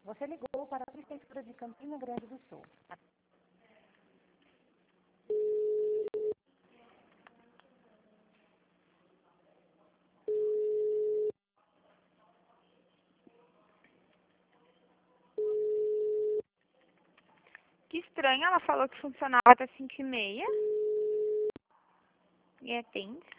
Você ligou para a Prefeitura de Campina Grande do Sul. Que estranho, ela falou que funcionava até 5h30. E atende.